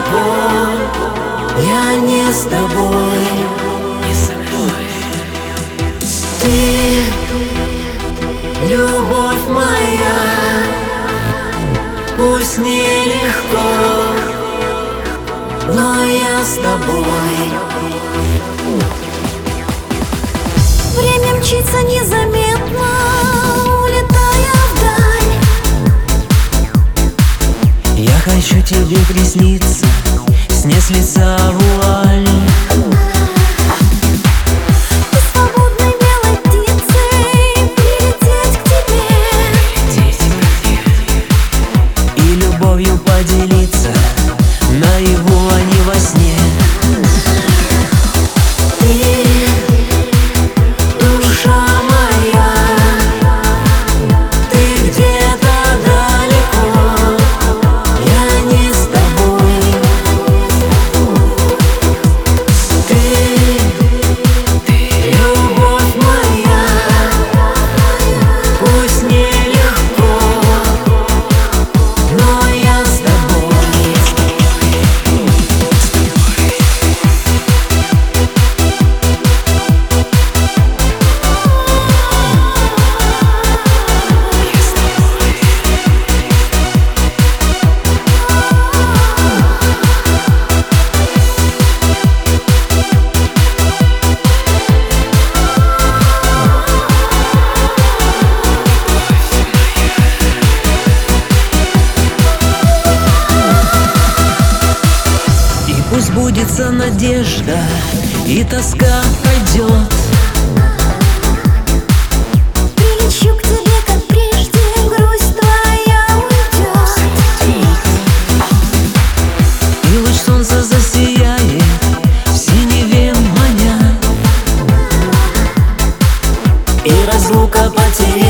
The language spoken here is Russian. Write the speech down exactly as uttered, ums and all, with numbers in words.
далеко, я не с тобой. Ты, любовь моя, пусть нелегко, но я с тобой. Время мчится незаметно, улетая вдаль. Я хочу тебе присниться, снять с лица вуаль. И свободной белой птицей прилететь к тебе, и любовью поделиться наяву, а не во сне. Ты, душа моя, ты где-то далеко, я не с тобой. Ты, любовь моя, пусть нелегко, но я с тобой. Пусть сбудется надежда, и тоска пройдет. прилечу к тебе, как прежде, грусть твоя уйдет. И луч солнца засияет в синеве маня, и разлука потеряет